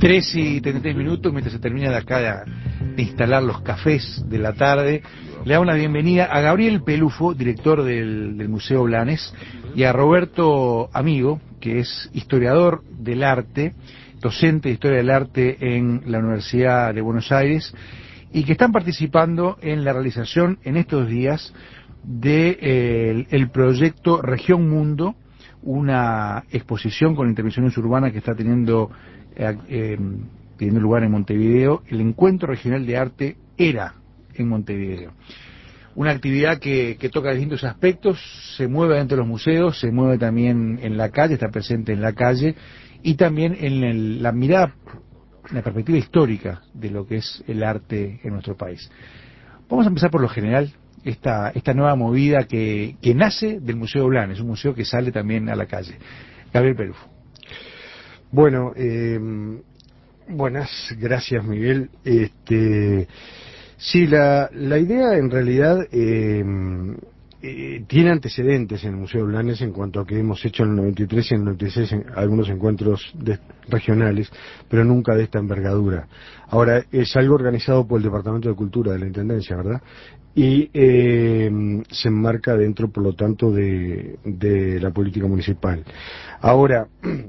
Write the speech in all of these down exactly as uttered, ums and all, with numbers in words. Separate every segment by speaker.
Speaker 1: tres y treinta y tres minutos, mientras se termina de acá de, de instalar los cafés de la tarde, le damos la bienvenida a Gabriel Pelufo, director del, del Museo Blanes, y a Roberto Amigo, que es historiador del arte, docente de Historia del Arte en la Universidad de Buenos Aires, y que están participando en la realización en estos días de eh, el, el proyecto Región Mundo, una exposición con intervenciones urbanas que está teniendo eh, eh, teniendo lugar en Montevideo. El Encuentro Regional de Arte era en Montevideo. Una actividad que, que toca distintos aspectos, se mueve dentro de los museos, se mueve también en la calle, está presente en la calle, y también en el, la mirada, la perspectiva histórica de lo que es el arte en nuestro país. Vamos a empezar por lo general, esta, esta nueva movida que, que nace del Museo Blanes, un museo que sale también a la calle. Gabriel Pelufo.
Speaker 2: Bueno, eh, buenas, gracias Miguel. Este, sí, la, la idea en realidad eh, eh, tiene antecedentes en el Museo Blanes en cuanto a que hemos hecho en el noventa y tres y en el noventa y seis en algunos encuentros de, regionales, pero nunca de esta envergadura. Ahora, es algo organizado por el Departamento de Cultura de la Intendencia, ¿verdad? Y eh, se enmarca dentro, por lo tanto, de, de la política municipal. Ahora,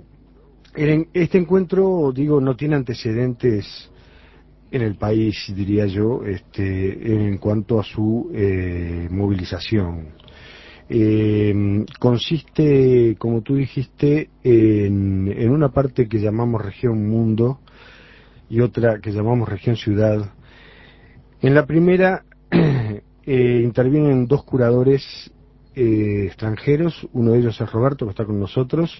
Speaker 2: este encuentro, digo, no tiene antecedentes en el país, diría yo, este, en cuanto a su eh, movilización. Eh, consiste, como tú dijiste, en, en una parte que llamamos región mundo y otra que llamamos región ciudad. En la primera eh, intervienen dos curadores eh, extranjeros, uno de ellos es Roberto, que está con nosotros,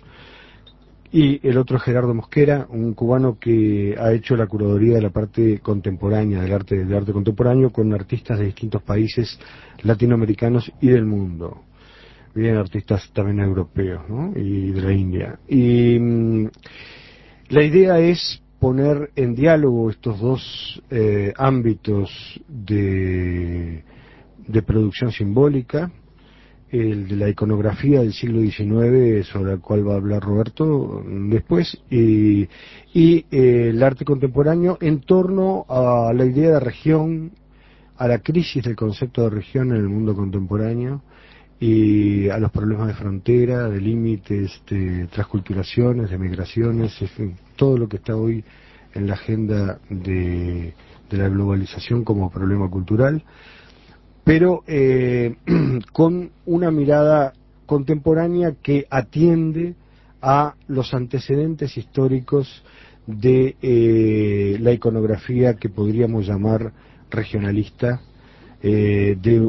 Speaker 2: y el otro es Gerardo Mosquera, un cubano que ha hecho la curaduría de la parte contemporánea, del arte, del arte contemporáneo, con artistas de distintos países latinoamericanos y del mundo. Vienen artistas también europeos, ¿no? Y de la India. Y mmm, la idea es poner en diálogo estos dos eh, ámbitos de, de producción simbólica, el de la iconografía del siglo diecinueve, sobre el cual va a hablar Roberto después, y, y eh, el arte contemporáneo en torno a la idea de región, a la crisis del concepto de región en el mundo contemporáneo, y a los problemas de frontera, de límites, de transculturaciones, de migraciones, en fin, todo lo que está hoy en la agenda de, de la globalización como problema cultural, pero eh, con una mirada contemporánea que atiende a los antecedentes históricos de eh, la iconografía que podríamos llamar regionalista, eh, de,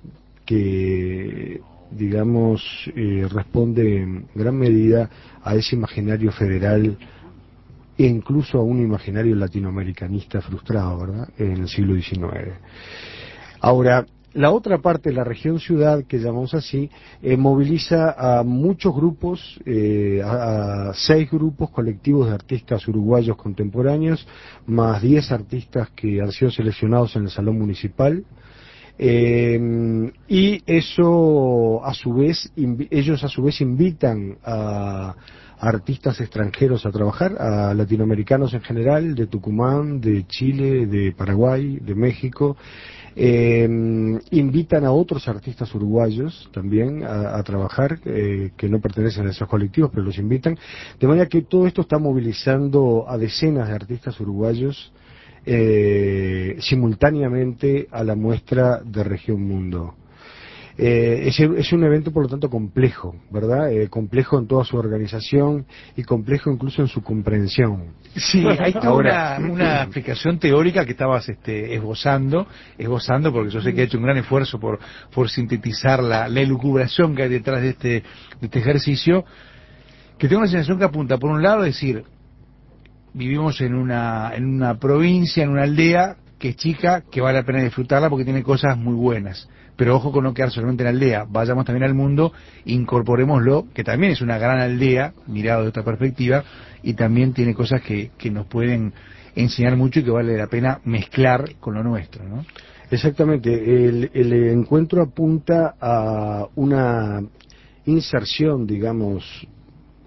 Speaker 2: que digamos eh, responde en gran medida a ese imaginario federal e incluso a un imaginario latinoamericanista frustrado, ¿verdad?, en el siglo diecinueve. Ahora, la otra parte, la región ciudad, que llamamos así, eh, moviliza a muchos grupos, eh, a, a seis grupos colectivos de artistas uruguayos contemporáneos, más diez artistas que han sido seleccionados en el Salón Municipal. Eh, y eso, a su vez, ellos a su vez invitan a, a artistas extranjeros a trabajar, a latinoamericanos en general, de Tucumán, de Chile, de Paraguay, de México. Eh, invitan a otros artistas uruguayos también a, a trabajar, eh, que no pertenecen a esos colectivos, pero los invitan, de manera que todo esto está movilizando a decenas de artistas uruguayos eh, simultáneamente a la muestra de Región Mundo. Eh, es, es un evento, por lo tanto, complejo, ¿verdad? Eh, complejo en toda su organización y complejo incluso en su comprensión.
Speaker 1: Sí, hay toda Ahora, una, una explicación teórica que estabas este, esbozando, esbozando, porque yo sé que has hecho un gran esfuerzo por, por sintetizar la, la elucubración que hay detrás de este, de este ejercicio, que tengo una sensación que apunta, por un lado, a decir, vivimos en una, en una provincia, en una aldea que es chica, que vale la pena disfrutarla porque tiene cosas muy buenas. Pero ojo con no quedar solamente en la aldea, vayamos también al mundo, incorporémoslo, que también es una gran aldea, mirado de otra perspectiva, y también tiene cosas que, que nos pueden enseñar mucho y que vale la pena mezclar con lo nuestro, ¿no?
Speaker 2: Exactamente, el, el encuentro apunta a una inserción, digamos,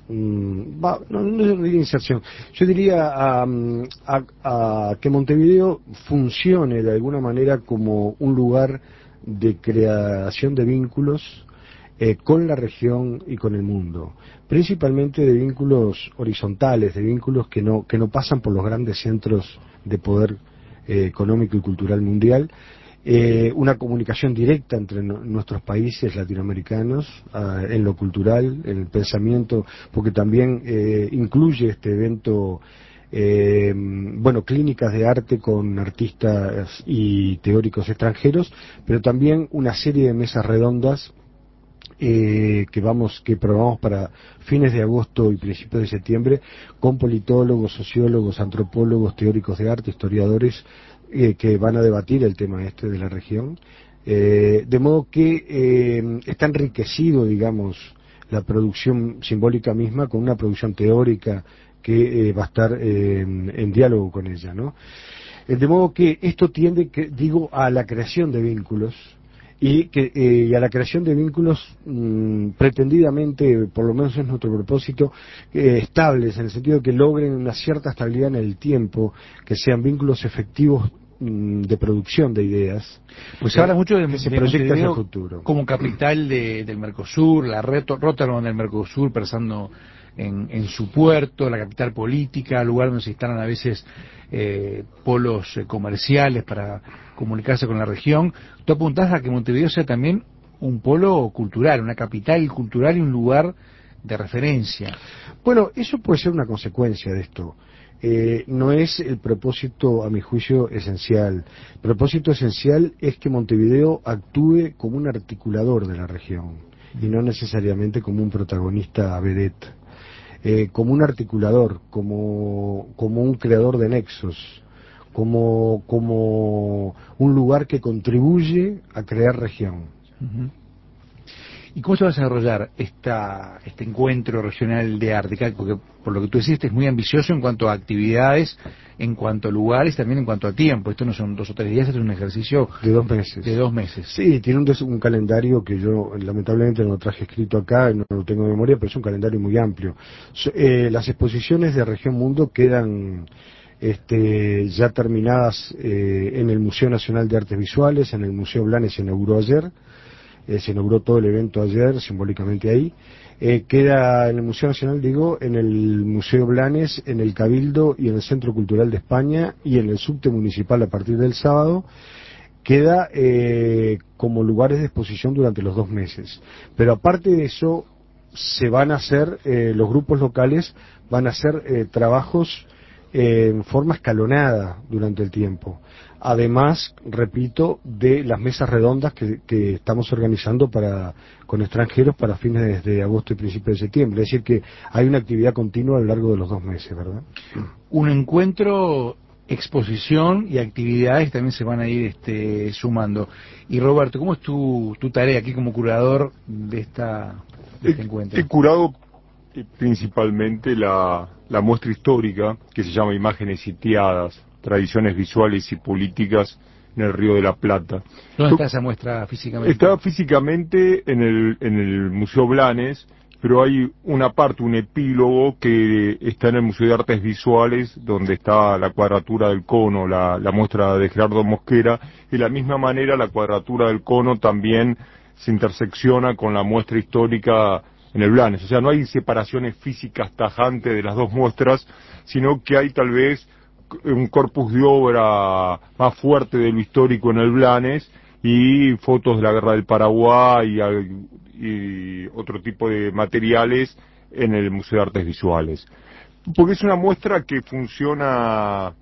Speaker 2: mm, va, no, no diría inserción, yo diría a, a, a que Montevideo funcione de alguna manera como un lugar de creación de vínculos eh, con la región y con el mundo, principalmente de vínculos horizontales, de vínculos que no, que no pasan por los grandes centros de poder eh, económico y cultural mundial, eh, una comunicación directa entre no, nuestros países latinoamericanos uh, en lo cultural, en el pensamiento, porque también eh, incluye este evento Eh, bueno, clínicas de arte con artistas y teóricos extranjeros, pero también una serie de mesas redondas eh, que vamos, que programamos para fines de agosto y principios de septiembre, con politólogos, sociólogos, antropólogos, teóricos de arte, historiadores, eh, que van a debatir el tema este de la región, eh, de modo que eh, está enriquecido, digamos, la producción simbólica misma con una producción teórica que eh, va a estar eh, en, en diálogo con ella, ¿no? Eh, de modo que esto tiende, que, digo, a la creación de vínculos y, que, eh, y a la creación de vínculos mmm, pretendidamente, por lo menos es nuestro propósito, eh, estables, en el sentido de que logren una cierta estabilidad en el tiempo, que sean vínculos efectivos mmm, de producción de ideas.
Speaker 1: Pues se habla mucho de,
Speaker 2: que se
Speaker 1: de
Speaker 2: proyecta hacia el
Speaker 1: Montevideo
Speaker 2: futuro.
Speaker 1: como capital de, del Mercosur, la Reto, Rotterdam del Mercosur, pensando en, en su puerto, la capital política, lugar donde se instalan a veces eh, polos eh, comerciales para comunicarse con la región. Tú apuntás a que Montevideo sea también un polo cultural, una capital cultural y un lugar de referencia.
Speaker 2: Bueno, eso puede ser una consecuencia de esto. Eh, no es el propósito, a mi juicio, esencial. El propósito esencial es que Montevideo actúe como un articulador de la región y no necesariamente como un protagonista vedette. Eh, como un articulador, como, como un creador de nexos, como, como un lugar que contribuye a crear región.
Speaker 1: Uh-huh. ¿Y cómo se va a desarrollar esta, este encuentro regional de arte? Porque por lo que tú decís es muy ambicioso en cuanto a actividades, en cuanto a lugares, también en cuanto a tiempo. Esto no son dos o tres días, esto es un ejercicio
Speaker 2: de dos meses.
Speaker 1: De dos meses.
Speaker 2: Sí, tiene un, un calendario que yo lamentablemente no lo traje escrito acá, no lo tengo de memoria, pero es un calendario muy amplio. Eh, las exposiciones de Región Mundo quedan este, ya terminadas eh, en el Museo Nacional de Artes Visuales, en el Museo Blanes se inauguró ayer. Eh, se inauguró todo el evento ayer, simbólicamente ahí. Eh, queda en el Museo Nacional, digo, en el Museo Blanes, en el Cabildo y en el Centro Cultural de España y en el subte municipal a partir del sábado. Queda eh, como lugares de exposición durante los dos meses. Pero aparte de eso, se van a hacer, eh, los grupos locales van a hacer eh, trabajos eh, en forma escalonada durante el tiempo. Además, repito, de las mesas redondas que, que estamos organizando para con extranjeros para fines de agosto y principios de septiembre. Es decir, que hay una actividad continua a lo largo de los dos meses, ¿verdad?
Speaker 1: Un encuentro, exposición y actividades también se van a ir este, sumando. Y Roberto, ¿cómo es tu, tu tarea aquí como curador de, esta, de este
Speaker 3: he,
Speaker 1: encuentro?
Speaker 3: He curado principalmente la, la muestra histórica que se llama Imágenes Sitiadas, Tradiciones Visuales y Políticas en el Río de la Plata.
Speaker 1: ¿Dónde está esa muestra físicamente?
Speaker 3: Está físicamente en el, en el Museo Blanes, pero hay una parte, un epílogo que está en el Museo de Artes Visuales, donde está la cuadratura del cono, la, la muestra de Gerardo Mosquera. De la misma manera, la cuadratura del cono también se intersecciona con la muestra histórica en el Blanes. O sea, no hay separaciones físicas tajantes de las dos muestras, sino que hay tal vez un corpus de obra más fuerte de lo histórico en el Blanes y fotos de la Guerra del Paraguay y, y otro tipo de materiales en el Museo de Artes Visuales. Porque es una muestra que funciona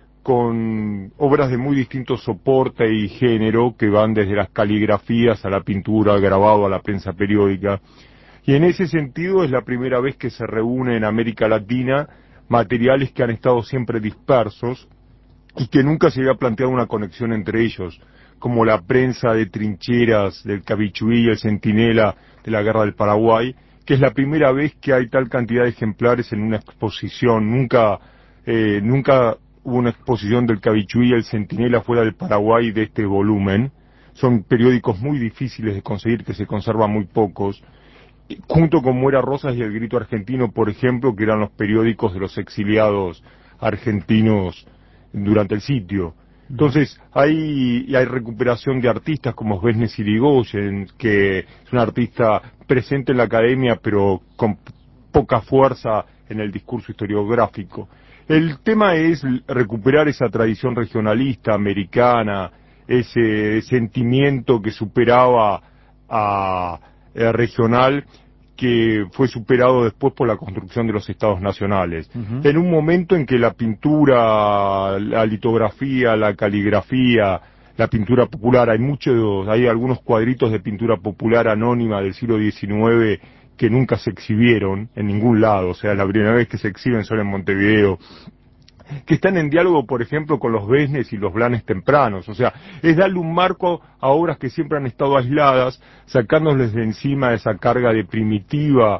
Speaker 3: con obras de muy distinto soporte y género, que van desde las caligrafías a la pintura, al grabado, a la prensa periódica. Y en ese sentido es la primera vez que se reúne en América Latina materiales que han estado siempre dispersos y que nunca se había planteado una conexión entre ellos, como la prensa de trincheras del Cabichuí y el Centinela de la Guerra del Paraguay, que es la primera vez que hay tal cantidad de ejemplares en una exposición. Nunca, eh, nunca hubo una exposición del Cabichuí y el Centinela fuera del Paraguay de este volumen. Son periódicos muy difíciles de conseguir, que se conservan muy pocos. junto con Muera Rosas y El Grito Argentino, por ejemplo, que eran los periódicos de los exiliados argentinos durante el sitio. Entonces, hay, hay recuperación de artistas como Vesnes Irigoyen, que es un artista presente en la academia, pero con poca fuerza en el discurso historiográfico. El tema es recuperar esa tradición regionalista, americana, ese sentimiento que superaba a, a regional, que fue superado después por la construcción de los estados nacionales. Uh-huh. En un momento en que la pintura, la litografía, la caligrafía, la pintura popular, hay muchos, hay algunos cuadritos de pintura popular anónima del siglo diecinueve que nunca se exhibieron en ningún lado, o sea, la primera vez que se exhiben son en Montevideo, que están en diálogo, por ejemplo, con los Vesnes y los Blanes tempranos. O sea, es darle un marco a obras que siempre han estado aisladas, sacándoles de encima esa carga de primitiva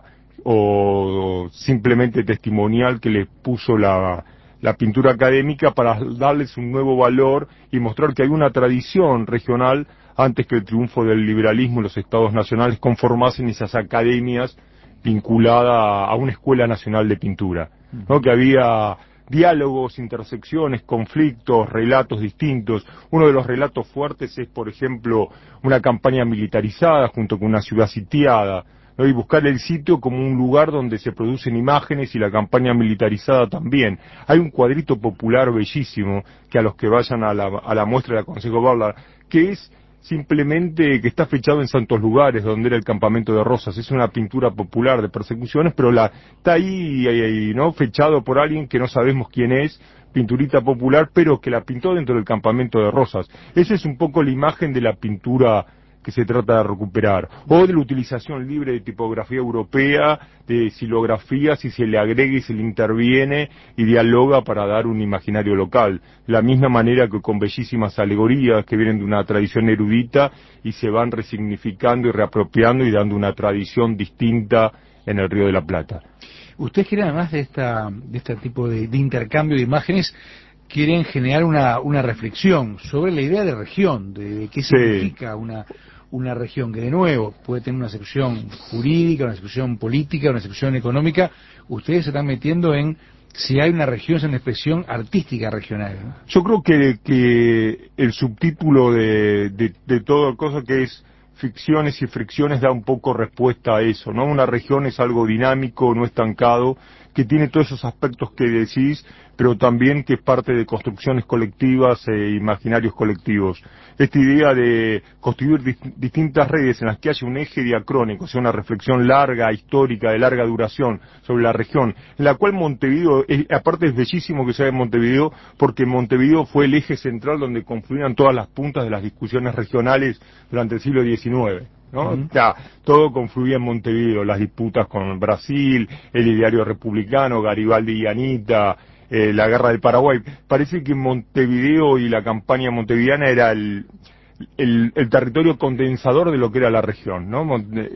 Speaker 3: o simplemente testimonial que les puso la, la pintura académica, para darles un nuevo valor y mostrar que hay una tradición regional antes que el triunfo del liberalismo y los estados nacionales conformasen esas academias vinculadas a una escuela nacional de pintura, ¿no? Que había diálogos, intersecciones, conflictos, relatos distintos. Uno de los relatos fuertes es, por ejemplo, una campaña militarizada junto con una ciudad sitiada, ¿no? Y buscar el sitio como un lugar donde se producen imágenes, y la campaña militarizada también. Hay un cuadrito popular bellísimo que a los que vayan a la, a la muestra le aconsejo verla, que es simplemente que está fechado en Santos Lugares, donde era el campamento de Rosas. Es una pintura popular de persecuciones, pero la está ahí, ahí, ahí, ¿no? Fechado por alguien que no sabemos quién es, pinturita popular, pero que la pintó dentro del campamento de Rosas. Esa es un poco la imagen de la pintura que se trata de recuperar, o de la utilización libre de tipografía europea, de xilografía, si se le agrega y se le interviene y dialoga para dar un imaginario local. De la misma manera que con bellísimas alegorías que vienen de una tradición erudita y se van resignificando y reapropiando y dando una tradición distinta en el Río de la Plata.
Speaker 1: Ustedes quieren, además de esta de este tipo de, de intercambio de imágenes, quieren generar una, una reflexión sobre la idea de región, de, de qué
Speaker 3: sí.
Speaker 1: significa una una región que, de nuevo, puede tener una acepción jurídica, una acepción política, una acepción económica. Ustedes se están metiendo en si hay una región, es una expresión artística regional, ¿no?
Speaker 3: Yo creo que, que el subtítulo de, de, de todo cosa que es ficciones y fricciones da un poco respuesta a eso, ¿no? Una región es algo dinámico, no estancado, que tiene todos esos aspectos que decís, pero también que es parte de construcciones colectivas e imaginarios colectivos. Esta idea de construir dist- distintas redes en las que haya un eje diacrónico, o sea, una reflexión larga, histórica, de larga duración sobre la región, en la cual Montevideo, es, aparte es bellísimo que sea en Montevideo, porque Montevideo fue el eje central donde confluían todas las puntas de las discusiones regionales durante el siglo diecinueve. ¿No? Uh-huh. Ya, todo confluía en Montevideo, las disputas con Brasil, el ideario republicano, Garibaldi y Anita, eh, la guerra del Paraguay. Parece que Montevideo y la campaña montevideana era el, el, el territorio condensador de lo que era la región, ¿no?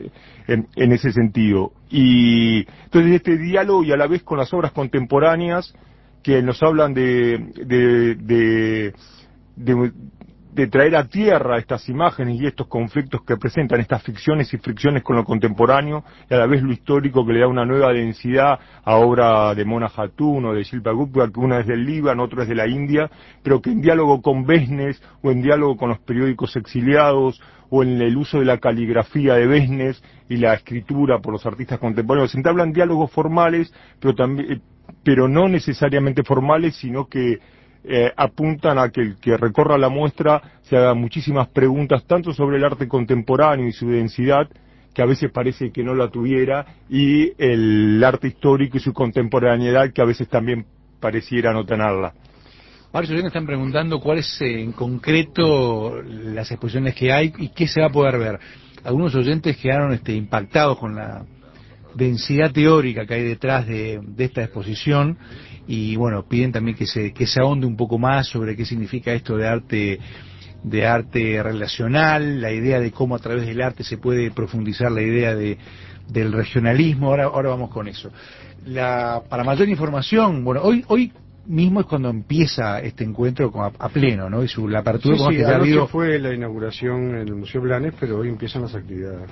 Speaker 3: En, en ese sentido. Y entonces este diálogo, y a la vez con las obras contemporáneas que nos hablan de, de, de, de de traer a tierra estas imágenes y estos conflictos que presentan, estas ficciones y fricciones con lo contemporáneo, y a la vez lo histórico, que le da una nueva densidad a obra de Mona Hatun o de Shilpa Gupta, que una es del Líbano, otra es de la India, pero que en diálogo con Vesnes, o en diálogo con los periódicos exiliados, o en el uso de la caligrafía de Vesnes y la escritura por los artistas contemporáneos, se entablan diálogos formales, pero también, pero no necesariamente formales, sino que Eh, apuntan a que el que recorra la muestra se haga muchísimas preguntas, tanto sobre el arte contemporáneo y su densidad, que a veces parece que no la tuviera, y el arte histórico y su contemporaneidad, que a veces también pareciera no tenerla.
Speaker 1: Varios oyentes están preguntando cuáles eh, en concreto las exposiciones que hay y qué se va a poder ver. Algunos oyentes quedaron este, impactados con la densidad teórica que hay detrás de, de esta exposición, y bueno, piden también que se que se ahonde un poco más sobre qué significa esto de arte de arte relacional, la idea de cómo a través del arte se puede profundizar la idea de del regionalismo. Ahora ahora vamos con eso. La, para mayor información, bueno, hoy hoy mismo es cuando empieza este encuentro a, a pleno, ¿no? Y su, la apertura...
Speaker 2: Sí,
Speaker 1: como
Speaker 2: sí,
Speaker 1: que ya ha
Speaker 2: anoche
Speaker 1: habido...
Speaker 2: fue la inauguración en el Museo Blanes, pero hoy empiezan las actividades.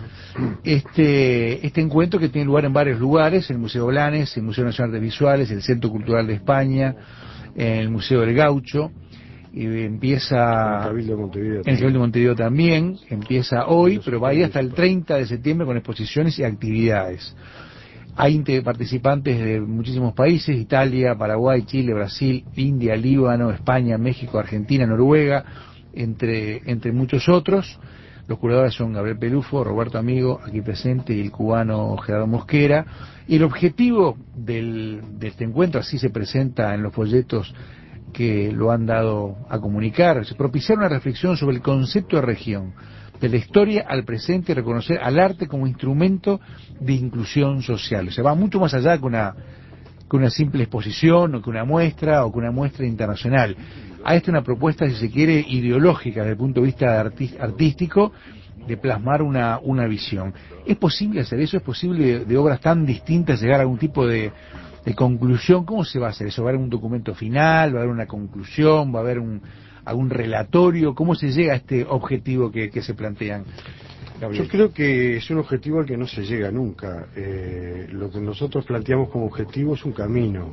Speaker 1: Este, este encuentro que tiene lugar en varios lugares, el Museo Blanes, el Museo Nacional de Visuales, el Centro Cultural de España, el Museo del Gaucho, y empieza...
Speaker 2: En el Cabildo de Montevideo.
Speaker 1: En el Cabildo de Montevideo también, empieza hoy, pero va a ir hasta el
Speaker 2: municipales.
Speaker 1: treinta de septiembre con exposiciones y actividades. Hay participantes de muchísimos países: Italia, Paraguay, Chile, Brasil, India, Líbano, España, México, Argentina, Noruega, entre, entre muchos otros. Los curadores son Gabriel Pelufo, Roberto Amigo, aquí presente, y el cubano Gerardo Mosquera. Y el objetivo del, de este encuentro, así se presenta en los folletos que lo han dado a comunicar, es propiciar una reflexión sobre el concepto de región, de la historia al presente, y reconocer al arte como instrumento de inclusión social. O sea, va mucho más allá que una, que una simple exposición, o que una muestra, o que una muestra internacional. A esta una propuesta, si se quiere, ideológica desde el punto de vista arti artístico, de plasmar una, una visión. ¿Es posible hacer eso? ¿Es posible de, de obras tan distintas llegar a algún tipo de, de conclusión? ¿Cómo se va a hacer eso? ¿Va a haber un documento final? ¿Va a haber una conclusión? ¿Va a haber un, algún relatorio? ¿Cómo se llega a este objetivo que, que se plantean, Gabriel?
Speaker 2: Yo creo que es un objetivo al que no se llega nunca. Eh, lo que nosotros planteamos como objetivo es un camino.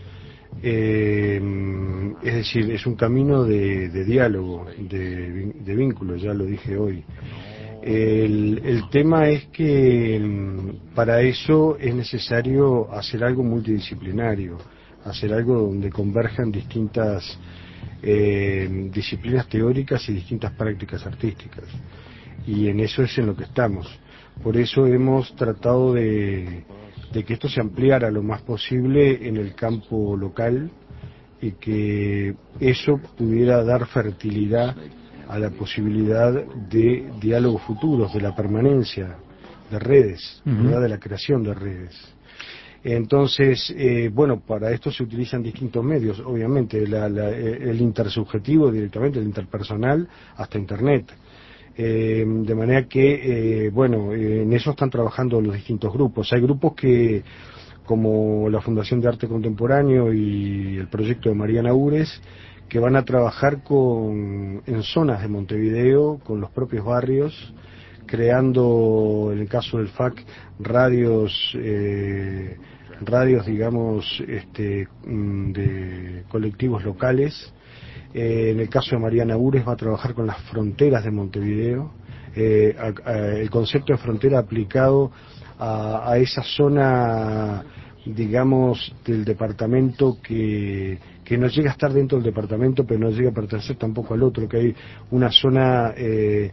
Speaker 2: Eh, es decir, es un camino de, de diálogo, de, de vínculo, ya lo dije hoy. El, el tema es que para eso es necesario hacer algo multidisciplinario, hacer algo donde converjan distintas eh, disciplinas teóricas y distintas prácticas artísticas. Y en eso es en lo que estamos. Por eso hemos tratado de, de que esto se ampliara lo más posible en el campo local y que eso pudiera dar fertilidad a la posibilidad de diálogos futuros, de la permanencia de redes, uh-huh. ¿verdad? De la creación de redes. Entonces, eh, bueno, para esto se utilizan distintos medios, obviamente, la, la, el intersubjetivo directamente, el interpersonal, hasta Internet. Eh, de manera que, eh, bueno, eh, en eso están trabajando los distintos grupos. Hay grupos que, como la Fundación de Arte Contemporáneo y el proyecto de Mariana Ures, que van a trabajar con, en zonas de Montevideo, con los propios barrios, creando, en el caso del F A C, radios, eh, radios, digamos, este, de colectivos locales. Eh, en el caso de Mariana Ures va a trabajar con las fronteras de Montevideo, eh, a, a, el concepto de frontera aplicado a, a esa zona, digamos, del departamento que, que no llega a estar dentro del departamento, pero no llega a pertenecer tampoco al otro, que hay una zona, eh,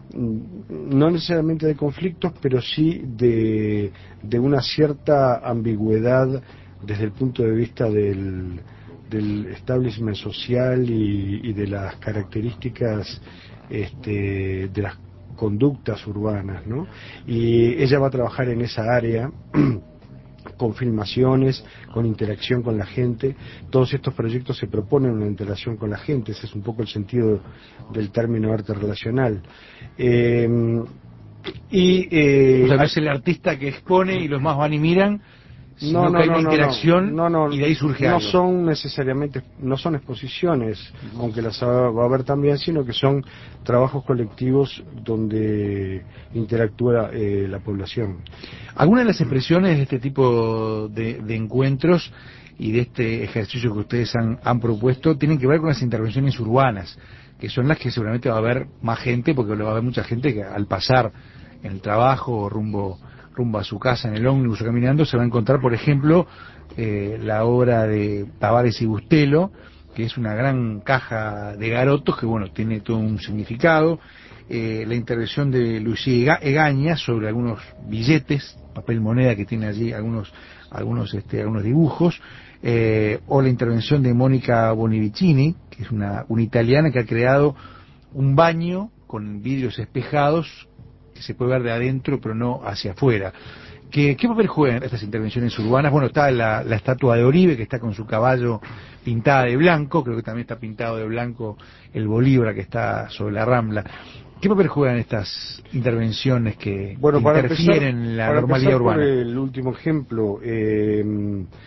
Speaker 2: no necesariamente de conflictos, pero sí de, de una cierta ambigüedad desde el punto de vista del, del establishment social y, y de las características este, de las conductas urbanas, ¿no? Y ella va a trabajar en esa área con filmaciones, con interacción con la gente. Todos estos proyectos se proponen una interacción con la gente, ese es un poco el sentido del término arte relacional. Eh, y, eh,
Speaker 1: o sea, no es el artista que expone y los más van y miran, sino
Speaker 2: no, no,
Speaker 1: que hay
Speaker 2: no,
Speaker 1: una
Speaker 2: no,
Speaker 1: interacción
Speaker 2: no, no,
Speaker 1: y de ahí surge
Speaker 2: no
Speaker 1: algo.
Speaker 2: son necesariamente, no son exposiciones, aunque las va a haber también, sino que son trabajos colectivos donde interactúa eh, la población.
Speaker 1: Algunas de las expresiones de este tipo de, de encuentros y de este ejercicio que ustedes han, han propuesto tienen que ver con las intervenciones urbanas, que son las que seguramente va a haber más gente, porque va a haber mucha gente que al pasar en el trabajo o rumbo rumbo a su casa en el ómnibus o caminando se va a encontrar, por ejemplo, eh, la obra de Tavares y Bustelo, que es una gran caja de garotos que, bueno, tiene todo un significado. Eh, la intervención de Lucía Egaña sobre algunos billetes, papel moneda que tiene allí algunos algunos este algunos dibujos, eh, o la intervención de Mónica Bonivicini, que es una, una italiana que ha creado un baño con vidrios espejados que se puede ver de adentro pero no hacia afuera. ¿Qué, qué papel juegan estas intervenciones urbanas? Bueno, está la, la estatua de Oribe, que está con su caballo pintada de blanco, creo que también está pintado de blanco el Bolívar que está sobre la Rambla. ¿Qué papel juegan estas intervenciones que,
Speaker 2: bueno,
Speaker 1: que
Speaker 2: para
Speaker 1: interfieren
Speaker 2: empezar,
Speaker 1: en la
Speaker 2: para
Speaker 1: normalidad
Speaker 2: empezar
Speaker 1: urbana?
Speaker 2: Por el último ejemplo, eh,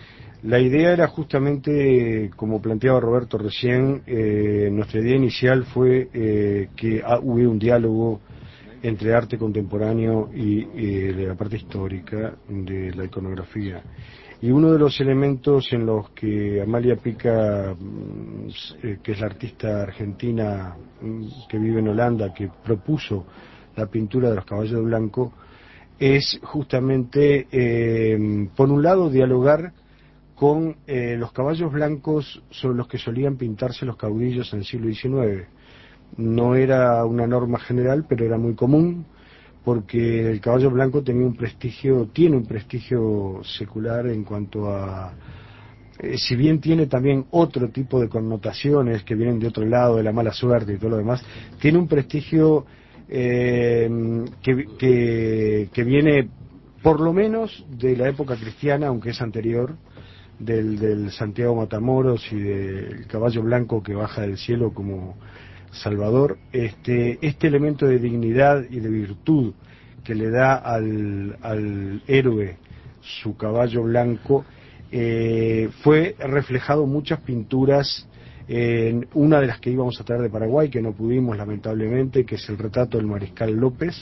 Speaker 2: La idea era justamente, como planteaba Roberto recién, eh, nuestra idea inicial fue eh, que ah, hubiera un diálogo entre arte contemporáneo y, y la parte histórica de la iconografía. Y uno de los elementos en los que Amalia Pica, eh, que es la artista argentina que vive en Holanda, que propuso la pintura de los caballos de blanco, es justamente, eh, por un lado, dialogar con eh, los caballos blancos sobre los que solían pintarse los caudillos en el siglo diecinueve. No era una norma general, pero era muy común, porque el caballo blanco tenía un prestigio, tiene un prestigio secular en cuanto a, eh, si bien tiene también otro tipo de connotaciones que vienen de otro lado, de la mala suerte y todo lo demás, tiene un prestigio eh, que, que, que viene por lo menos de la época cristiana, aunque es anterior, del, del Santiago Matamoros y del caballo blanco que baja del cielo como Salvador. Este, este elemento de dignidad y de virtud que le da al, al héroe su caballo blanco eh, fue reflejado en muchas pinturas, en una de las que íbamos a traer de Paraguay, que no pudimos lamentablemente, que es el retrato del Mariscal López.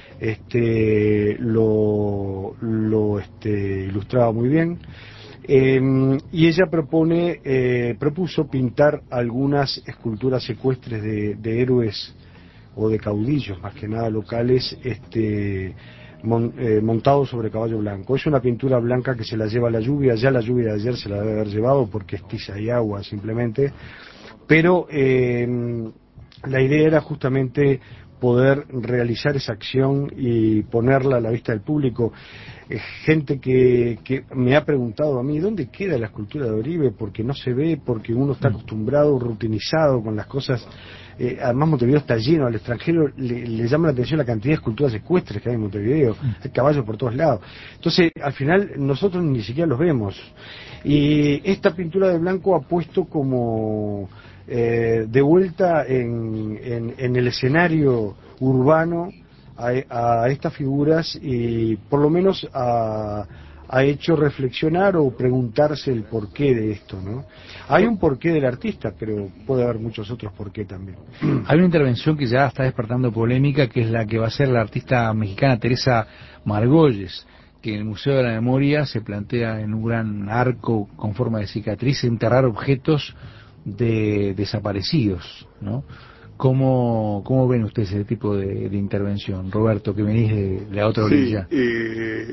Speaker 2: Este, lo, lo este, ilustraba muy bien. Eh, y ella propone, eh, propuso pintar algunas esculturas ecuestres de, de héroes o de caudillos, más que nada locales, este, mon, eh, montados sobre caballo blanco. Es una pintura blanca que se la lleva la lluvia, ya la lluvia de ayer se la debe haber llevado porque es tiza y agua simplemente, pero eh, la idea era justamente poder realizar esa acción y ponerla a la vista del público. Eh, gente que, que me ha preguntado a mí, ¿dónde queda la escultura de Oribe? Porque no se ve, porque uno está acostumbrado, rutinizado con las cosas. Eh, además Montevideo está lleno, al extranjero le, le llama la atención la cantidad de esculturas ecuestres que hay en Montevideo, hay caballos por todos lados. Entonces, al final, nosotros ni siquiera los vemos. Y esta pintura de blanco ha puesto como eh, de vuelta en, en, en el escenario urbano a, a estas figuras y por lo menos a, ha hecho reflexionar o preguntarse el porqué de esto, ¿no? Hay un porqué del artista, pero puede haber muchos otros porqué también.
Speaker 1: Hay una intervención que ya está despertando polémica, que es la que va a hacer la artista mexicana Teresa Margolles, que en el Museo de la Memoria se plantea en un gran arco con forma de cicatriz enterrar objetos de desaparecidos, ¿no? ¿Cómo, cómo ven ustedes ese tipo de, de intervención? Roberto, que venís de la otra orilla.
Speaker 3: Sí, eh,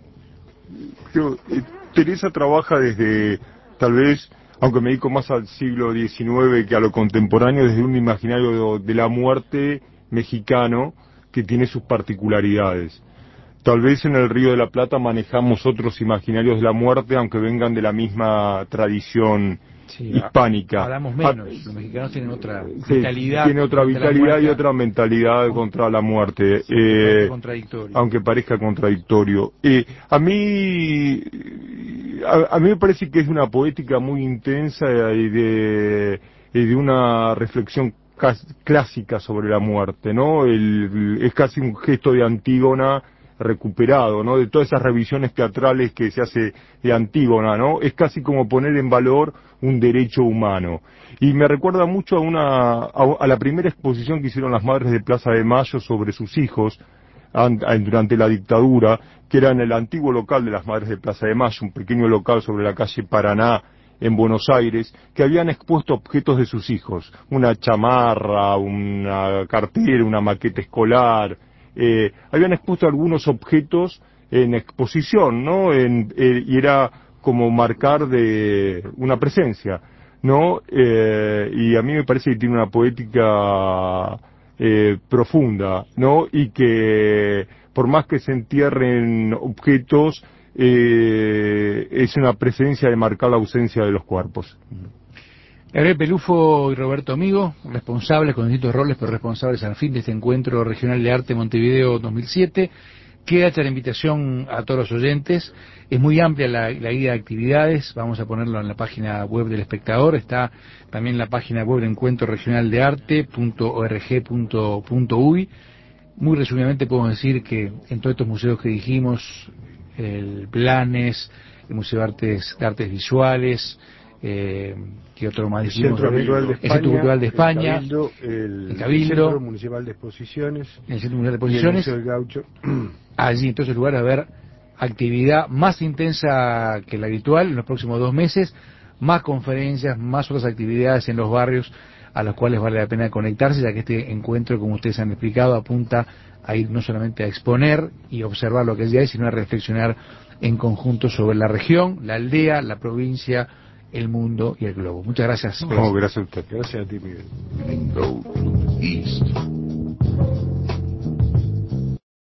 Speaker 3: creo, eh, Teresa trabaja desde, tal vez, aunque me dedico más al siglo diecinueve que a lo contemporáneo, desde un imaginario de, de la muerte mexicano que tiene sus particularidades. Tal vez en el Río de la Plata manejamos otros imaginarios de la muerte, aunque vengan de la misma tradición sí, hispánica.
Speaker 1: Hablamos menos, ah, los mexicanos tienen otra
Speaker 3: sí,
Speaker 1: vitalidad.
Speaker 3: Tiene otra vitalidad y otra mentalidad con, contra la muerte.
Speaker 1: Sí,
Speaker 3: eh,
Speaker 1: contradictorio.
Speaker 3: Aunque parezca contradictorio. Eh, a mí, a, a mí me parece que es una poética muy intensa y de, y de una reflexión clásica sobre la muerte, ¿no? El, es casi un gesto de Antígona recuperado, ¿no? De todas esas revisiones teatrales que se hace de Antígona, ¿no? Es casi como poner en valor un derecho humano. Y me recuerda mucho a una, a, a la primera exposición que hicieron las madres de Plaza de Mayo sobre sus hijos an, durante la dictadura, que era en el antiguo local de las madres de Plaza de Mayo, un pequeño local sobre la calle Paraná, en Buenos Aires, que habían expuesto objetos de sus hijos, una chamarra, una cartera, una maqueta escolar. Eh, habían expuesto algunos objetos en exposición, ¿no? En, eh, y era como marcar de una presencia, ¿no? Eh, y a mí me parece que tiene una poética eh, profunda, ¿no? Y que por más que se entierren objetos, eh, es una presencia de marcar la ausencia de los cuerpos.
Speaker 1: Gabriel Pelufo y Roberto Amigo, responsables con distintos roles, pero responsables al fin de este encuentro regional de arte Montevideo dos mil siete. Queda hecha la invitación a todos los oyentes. Es muy amplia la, la guía de actividades. Vamos a ponerlo en la página web del espectador. Está también en la página web del encuentro regional de arte punto org punto uy. Muy resumidamente podemos decir que en todos estos museos que dijimos, el Blanes, el Museo de Artes, de Artes Visuales, eh, ¿qué otro más
Speaker 2: el
Speaker 1: dijimos?
Speaker 2: Centro Cultural de
Speaker 1: El Centro Cultural de España,
Speaker 2: el Cabildo, el,
Speaker 1: el Cabildo,
Speaker 2: Centro Municipal de Exposiciones,
Speaker 1: el Centro Municipal de
Speaker 2: y el
Speaker 1: Exposiciones,
Speaker 2: Museo del Gaucho.
Speaker 1: allí en todos esos lugares va a haber actividad más intensa que la habitual en los próximos dos meses, más conferencias, más otras actividades en los barrios a los cuales vale la pena conectarse, ya que este encuentro, como ustedes han explicado, apunta a ir no solamente a exponer y observar lo que es ya, sino a reflexionar en conjunto sobre la región, la aldea, la provincia, el mundo y el globo. Muchas gracias.
Speaker 3: No, gracias a usted.
Speaker 2: Gracias a ti, Miguel.
Speaker 4: And go to the east.